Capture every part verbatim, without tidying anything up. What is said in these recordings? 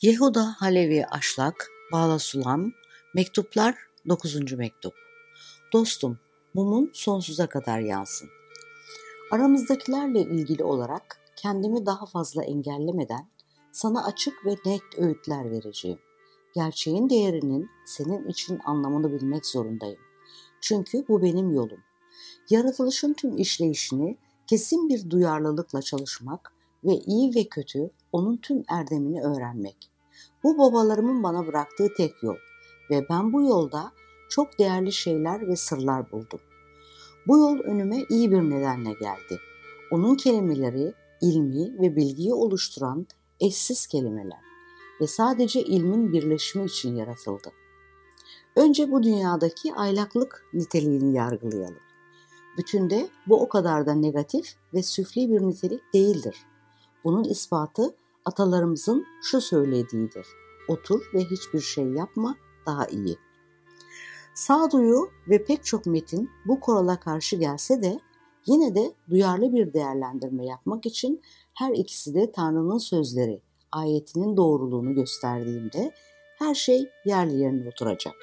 Yehuda Halevi Aşlak, Bağla Sulam, Mektuplar dokuzuncu Mektup. Dostum, mumun sonsuza kadar yansın. Aramızdakilerle ilgili olarak kendimi daha fazla engellemeden sana açık ve net öğütler vereceğim. Gerçeğin değerinin senin için anlamını bilmek zorundayım. Çünkü bu benim yolum. Yaratılışın tüm işleyişini kesin bir duyarlılıkla çalışmak ve iyi ve kötü onun tüm erdemini öğrenmek. Bu babalarımın bana bıraktığı tek yol ve ben bu yolda çok değerli şeyler ve sırlar buldum. Bu yol önüme iyi bir nedenle geldi. Onun kelimeleri ilmi ve bilgiyi oluşturan eşsiz kelimeler ve sadece ilmin birleşimi için yaratıldı. Önce bu dünyadaki aylaklık niteliğini yargılayalım. Bütünde bu o kadar da negatif ve süfli bir nitelik değildir. Bunun ispatı atalarımızın şu söylediğidir: otur ve hiçbir şey yapma, daha iyi. Sağduyu ve pek çok metin bu kurala karşı gelse de yine de duyarlı bir değerlendirme yapmak için her ikisi de Tanrı'nın sözleri, ayetinin doğruluğunu gösterdiğinde her şey yerli yerine oturacak.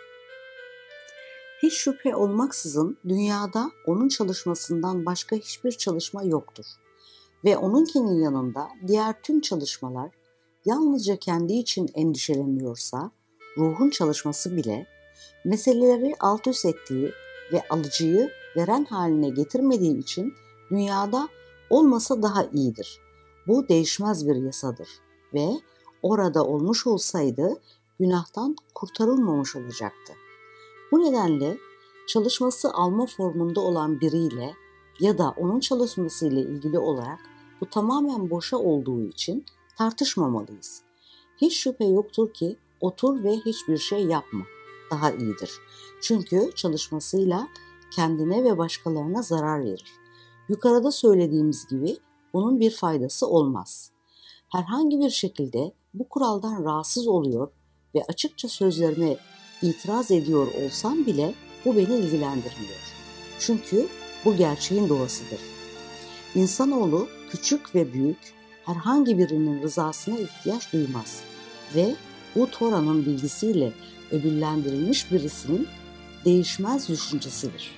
Hiç şüphe olmaksızın dünyada onun çalışmasından başka hiçbir çalışma yoktur. Ve onunkinin yanında diğer tüm çalışmalar yalnızca kendi için endişeleniyorsa, ruhun çalışması bile meseleleri alt üst ettiği ve alıcıyı veren haline getirmediği için dünyada olmasa daha iyidir. Bu değişmez bir yasadır ve orada olmuş olsaydı günahtan kurtarılmamış olacaktı. Bu nedenle çalışması alma formunda olan biriyle ya da onun çalışmasıyla ilgili olarak bu tamamen boşa olduğu için tartışmamalıyız. Hiç şüphe yoktur ki otur ve hiçbir şey yapma, daha iyidir. Çünkü çalışmasıyla kendine ve başkalarına zarar verir. Yukarıda söylediğimiz gibi bunun bir faydası olmaz. Herhangi bir şekilde bu kuraldan rahatsız oluyor ve açıkça sözlerime itiraz ediyor olsam bile bu beni ilgilendirmiyor. Çünkü bu gerçeğin doğasıdır. İnsanoğlu küçük ve büyük herhangi birinin rızasına ihtiyaç duymaz ve bu Tora'nın bilgisiyle ödüllendirilmiş birisinin değişmez düşüncesidir.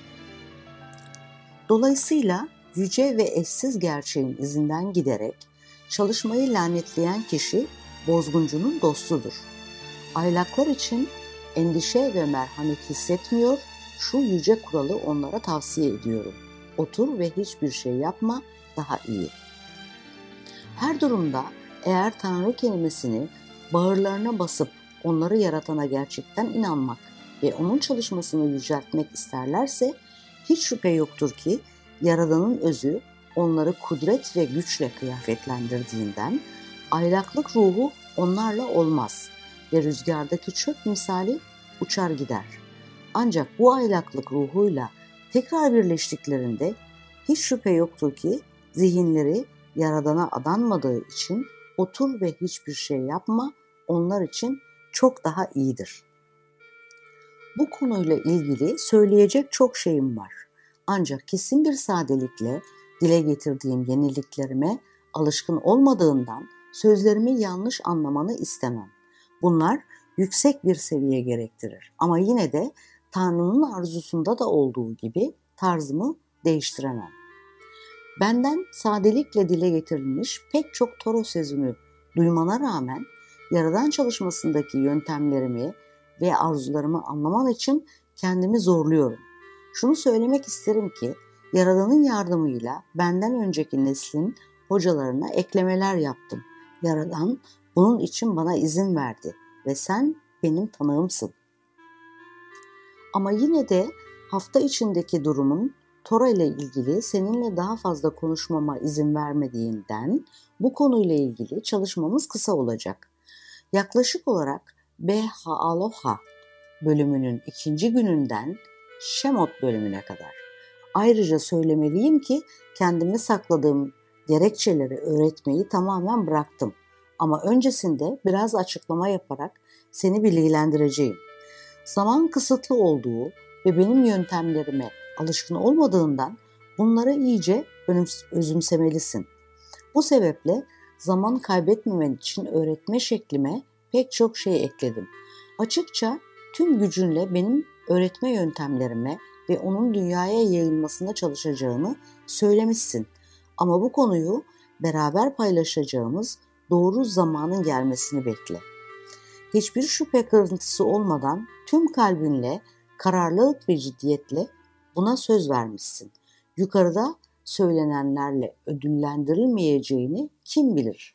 Dolayısıyla yüce ve eşsiz gerçeğin izinden giderek çalışmayı lanetleyen kişi bozguncunun dostudur. Aylaklar için endişe ve merhamet hissetmiyor, şu yüce kuralı onlara tavsiye ediyorum: otur ve hiçbir şey yapma, daha iyi. Her durumda eğer Tanrı kelimesini bağırlarına basıp onları yaratana gerçekten inanmak ve onun çalışmasını yüceltmek isterlerse hiç şüphe yoktur ki Yaradan'ın özü onları kudret ve güçle kıyafetlendirdiğinden aylaklık ruhu onlarla olmaz ve rüzgardaki çöp misali uçar gider. Ancak bu aylaklık ruhuyla tekrar birleştiklerinde hiç şüphe yoktur ki zihinleri Yaradan'a adanmadığı için otur ve hiçbir şey yapma onlar için çok daha iyidir. Bu konuyla ilgili söyleyecek çok şeyim var. Ancak kesin bir sadelikle dile getirdiğim yeniliklerime alışkın olmadığından sözlerimi yanlış anlamanı istemem. Bunlar yüksek bir seviye gerektirir ama yine de Tanrı'nın arzusunda da olduğu gibi tarzımı değiştiremem. Benden sadelikle dile getirilmiş pek çok Toro sözünü duymana rağmen Yaradan çalışmasındaki yöntemlerimi ve arzularımı anlaman için kendimi zorluyorum. Şunu söylemek isterim ki Yaradan'ın yardımıyla benden önceki neslin hocalarına eklemeler yaptım. Yaradan bunun için bana izin verdi ve sen benim tanığımsın. Ama yine de hafta içindeki durumun Tora ile ilgili seninle daha fazla konuşmama izin vermediğinden bu konuyla ilgili çalışmamız kısa olacak. Yaklaşık olarak Beha'aloha bölümünün ikinci gününden Şemot bölümüne kadar. Ayrıca söylemeliyim ki kendime sakladığım gerekçeleri öğretmeyi tamamen bıraktım. Ama öncesinde biraz açıklama yaparak seni bilgilendireceğim. Zaman kısıtlı olduğu ve benim yöntemlerime alışkın olmadığından bunları iyice özümsemelisin. Bu sebeple zaman kaybetmemen için öğretme şeklime pek çok şey ekledim. Açıkça tüm gücünle benim öğretme yöntemlerime ve onun dünyaya yayılmasında çalışacağını söylemişsin. Ama bu konuyu beraber paylaşacağımız doğru zamanın gelmesini bekle. Hiçbir şüphe kırıntısı olmadan tüm kalbinle, kararlılık ve ciddiyetle buna söz vermişsin. Yukarıda söylenenlerle ödüllendirilmeyeceğini kim bilir?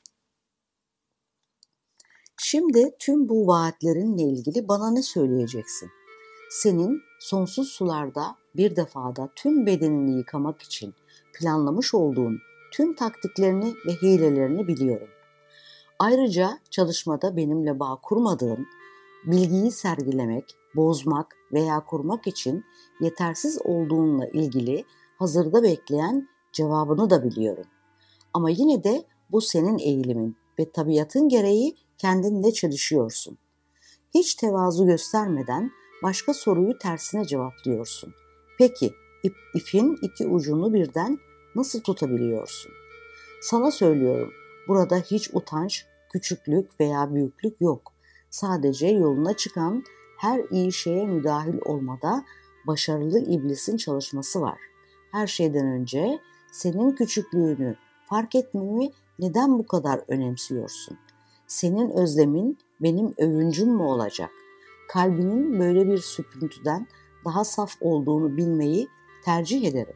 Şimdi tüm bu vaatlerinle ilgili bana ne söyleyeceksin? Senin sonsuz sularda bir defada tüm bedenini yıkamak için planlamış olduğun tüm taktiklerini ve hilelerini biliyorum. Ayrıca çalışmada benimle bağ kurmadığın, bilgiyi sergilemek, bozmak veya kurmak için yetersiz olduğunla ilgili hazırda bekleyen cevabını da biliyorum. Ama yine de bu senin eğilimin ve tabiatın gereği kendinle çelişiyorsun. Hiç tevazu göstermeden başka soruyu tersine cevaplıyorsun. Peki ip, ipin iki ucunu birden nasıl tutabiliyorsun? Sana söylüyorum, burada hiç utanç, küçüklük veya büyüklük yok. Sadece yoluna çıkan her iyi şeye müdahil olmada başarılı iblisin çalışması var. Her şeyden önce senin küçüklüğünü fark etmemi neden bu kadar önemsiyorsun? Senin özlemin benim övüncüm mü olacak? Kalbinin böyle bir süprüntüden daha saf olduğunu bilmeyi tercih ederim.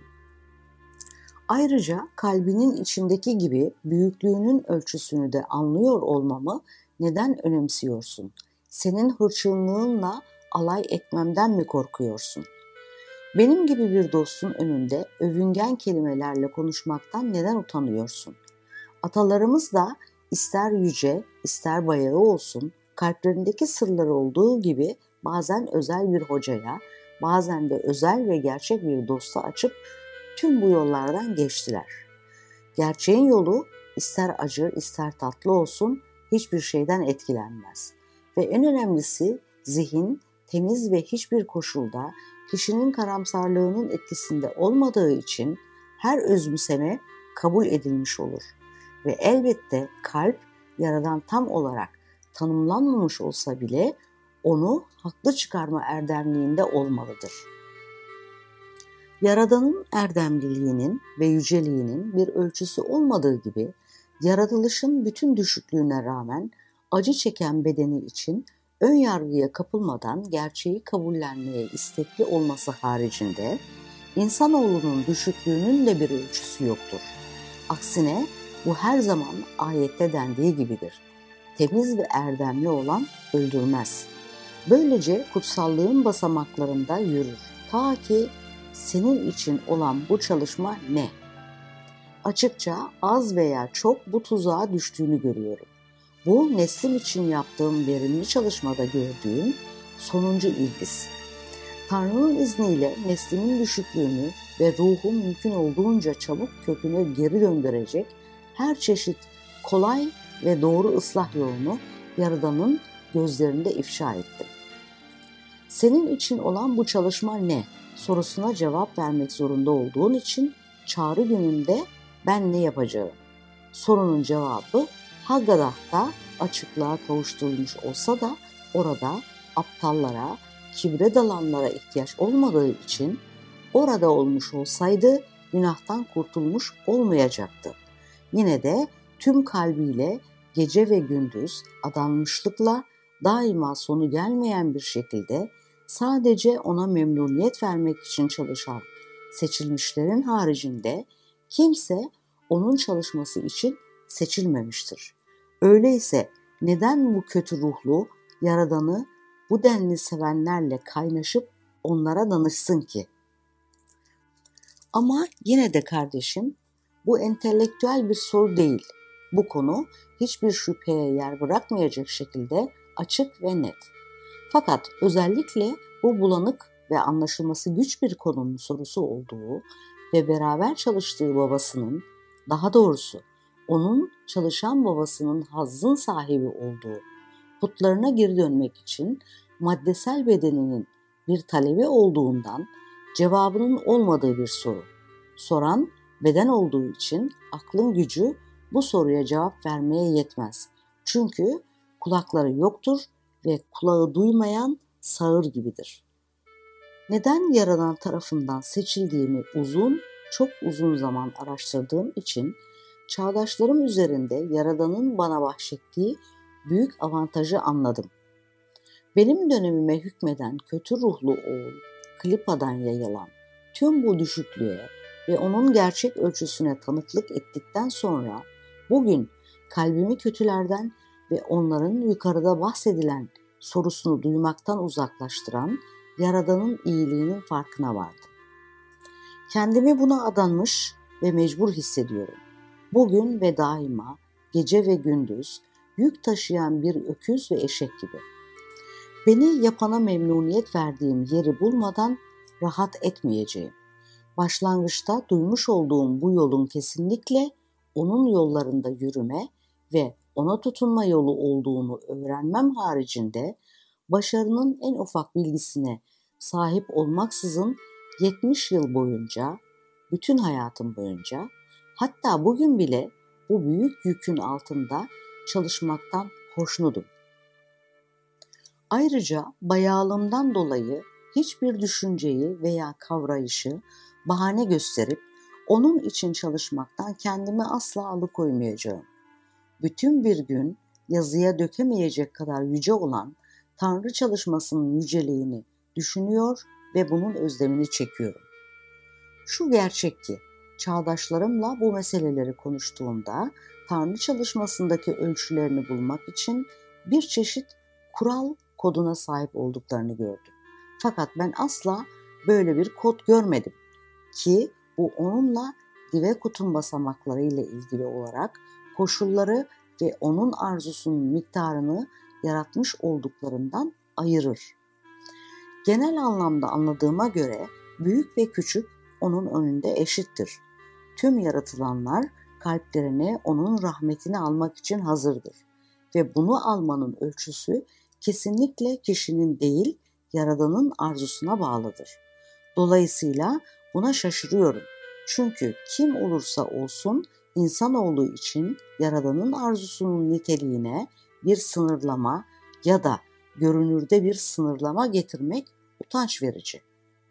Ayrıca kalbinin içindeki gibi büyüklüğünün ölçüsünü de anlıyor olmamı neden önemsiyorsun? Senin hırçınlığınla alay etmemden mi korkuyorsun? Benim gibi bir dostun önünde övüngen kelimelerle konuşmaktan neden utanıyorsun? Atalarımız da ister yüce, ister bayağı olsun, kalplerindeki sırları olduğu gibi bazen özel bir hocaya, bazen de özel ve gerçek bir dosta açıp tüm bu yollardan geçtiler. Gerçeğin yolu ister acı ister tatlı olsun hiçbir şeyden etkilenmez. Ve en önemlisi zihin temiz ve hiçbir koşulda kişinin karamsarlığının etkisinde olmadığı için her özümseme kabul edilmiş olur. Ve elbette kalp yaradan tam olarak tanımlanmamış olsa bile onu haklı çıkarma erdemliğinde olmalıdır. Yaradanın erdemliliğinin ve yüceliğinin bir ölçüsü olmadığı gibi yaratılışın bütün düşüklüğüne rağmen acı çeken bedeni için ön yargıya kapılmadan gerçeği kabullenmeye istekli olması haricinde insanoğlunun düşüklüğünün de bir ölçüsü yoktur. Aksine bu her zaman ayette dendiği gibidir. Temiz ve erdemli olan öldürmez. Böylece kutsallığın basamaklarında yürür. Ta ki senin için olan bu çalışma ne? Açıkça az veya çok bu tuzağa düştüğünü görüyorum. Bu neslim için yaptığım verimli çalışmada gördüğüm sonuncu iblis. Tanrı'nın izniyle neslimin düşüklüğünü ve ruhu mümkün olduğunca çabuk köküne geri döndürecek her çeşit kolay ve doğru ıslah yolunu Yaradan'ın gözlerinde ifşa ettim. Senin için olan bu çalışma ne? Sorusuna cevap vermek zorunda olduğun için çağrı gününde ben ne yapacağım? Sorunun cevabı Haggadah'ta açıklığa kavuşturulmuş olsa da orada aptallara, kibre dalanlara ihtiyaç olmadığı için orada olmuş olsaydı günahtan kurtulmuş olmayacaktı. Yine de tüm kalbiyle gece ve gündüz adanmışlıkla daima sonu gelmeyen bir şekilde sadece ona memnuniyet vermek için çalışan seçilmişlerin haricinde kimse onun çalışması için seçilmemiştir. Öyleyse neden bu kötü ruhlu Yaradan'ı bu denli sevenlerle kaynaşıp onlara danışsın ki? Ama yine de kardeşim, bu entelektüel bir soru değil. Bu konu hiçbir şüpheye yer bırakmayacak şekilde açık ve net. Fakat özellikle bu bulanık ve anlaşılması güç bir konunun sorusu olduğu ve beraber çalıştığı babasının, daha doğrusu onun çalışan babasının hazzın sahibi olduğu putlarına geri dönmek için maddesel bedeninin bir talebi olduğundan cevabının olmadığı bir soru. Soran beden olduğu için aklın gücü bu soruya cevap vermeye yetmez. Çünkü Kulakları yoktur ve kulağı duymayan sağır gibidir. Neden Yaradan tarafından seçildiğimi uzun, çok uzun zaman araştırdığım için çağdaşlarım üzerinde Yaradan'ın bana bahşettiği büyük avantajı anladım. Benim dönemime hükmeden kötü ruhlu oğul, Klipa'dan yayılan tüm bu düşüklüğe ve onun gerçek ölçüsüne tanıklık ettikten sonra bugün kalbimi kötülerden ve onların yukarıda bahsedilen sorusunu duymaktan uzaklaştıran Yaradan'ın iyiliğinin farkına vardım. Kendimi buna adanmış ve mecbur hissediyorum. Bugün ve daima, gece ve gündüz yük taşıyan bir öküz ve eşek gibi. Beni yapana memnuniyet verdiğim yeri bulmadan rahat etmeyeceğim. Başlangıçta duymuş olduğum bu yolun kesinlikle onun yollarında yürüme ve ona tutunma yolu olduğunu öğrenmem haricinde başarının en ufak bilgisine sahip olmaksızın yetmiş yıl boyunca, bütün hayatım boyunca, hatta bugün bile bu büyük yükün altında çalışmaktan hoşnutum. Ayrıca bayağılığımdan dolayı hiçbir düşünceyi veya kavrayışı bahane gösterip onun için çalışmaktan kendimi asla alıkoymayacağım. Bütün bir gün yazıya dökemeyecek kadar yüce olan Tanrı çalışmasının yüceliğini düşünüyor ve bunun özlemini çekiyorum. Şu gerçek ki, çağdaşlarımla bu meseleleri konuştuğumda Tanrı çalışmasındaki ölçülerini bulmak için bir çeşit kural koduna sahip olduklarını gördüm. Fakat ben asla böyle bir kod görmedim ki bu onunla Divekut'un basamakları ile ilgili olarak koşulları ve onun arzusunun miktarını yaratmış olduklarından ayırır. Genel anlamda anladığıma göre büyük ve küçük onun önünde eşittir. Tüm yaratılanlar kalplerine onun rahmetini almak için hazırdır ve bunu almanın ölçüsü kesinlikle kişinin değil, Yaradan'ın arzusuna bağlıdır. Dolayısıyla buna şaşırıyorum. Çünkü kim olursa olsun insanoğlu için Yaradan'ın arzusunun niteliğine bir sınırlama ya da görünürde bir sınırlama getirmek utanç verici.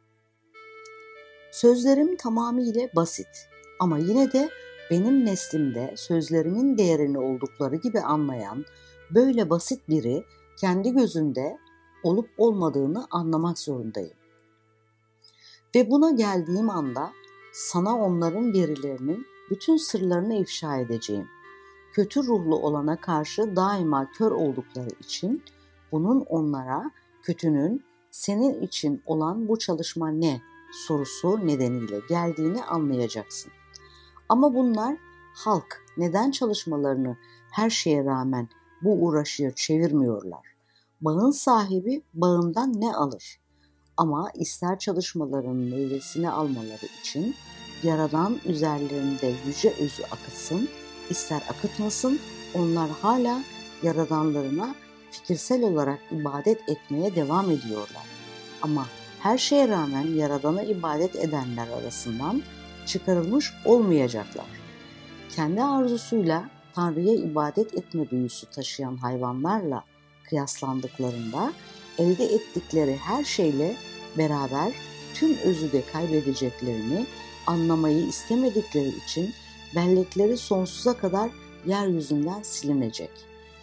Sözlerim tamamıyla basit ama yine de benim neslimde sözlerimin değerini oldukları gibi anlayan böyle basit biri kendi gözünde olup olmadığını anlamak zorundayım. Ve buna geldiğim anda sana onların verilerinin bütün sırlarını ifşa edeceğim. Kötü ruhlu olana karşı daima kör oldukları için bunun onlara kötünün senin için olan bu çalışma ne sorusu nedeniyle geldiğini anlayacaksın. Ama bunlar halk neden çalışmalarını her şeye rağmen bu uğraşıya çevirmiyorlar? Bağın sahibi bağından ne alır? Ama ister çalışmalarının meyvesini almaları için Yaradan üzerlerinde yüce özü akıtsın, ister akıtmasın, onlar hala Yaradanlarına fikirsel olarak ibadet etmeye devam ediyorlar. Ama her şeye rağmen Yaradan'a ibadet edenler arasından çıkarılmış olmayacaklar. Kendi arzusuyla Tanrı'ya ibadet etme duyusu taşıyan hayvanlarla kıyaslandıklarında elde ettikleri her şeyle beraber tüm özü de kaybedeceklerini anlamayı istemedikleri için bellekleri sonsuza kadar yeryüzünden silinecek.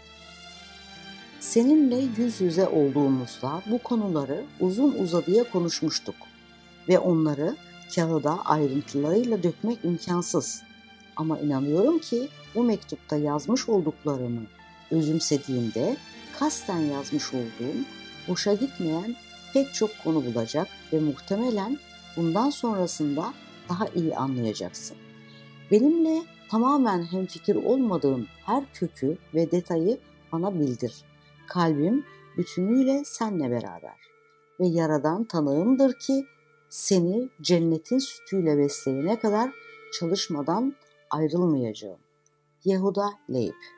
Seninle yüz yüze olduğumuzda bu konuları uzun uzadıya konuşmuştuk ve onları kağıda ayrıntılarıyla dökmek imkansız. Ama inanıyorum ki bu mektupta yazmış olduklarımı özümsediğimde kasten yazmış olduğum boşa gitmeyen pek çok konu bulacak ve muhtemelen bundan sonrasında daha iyi anlayacaksın. Benimle tamamen hemfikir olmadığın her kökü ve detayı bana bildir. Kalbim bütünüyle senle beraber ve Yaradan tanığımdır ki seni cennetin sütüyle besleyene kadar çalışmadan ayrılmayacağım. Yehuda Leib.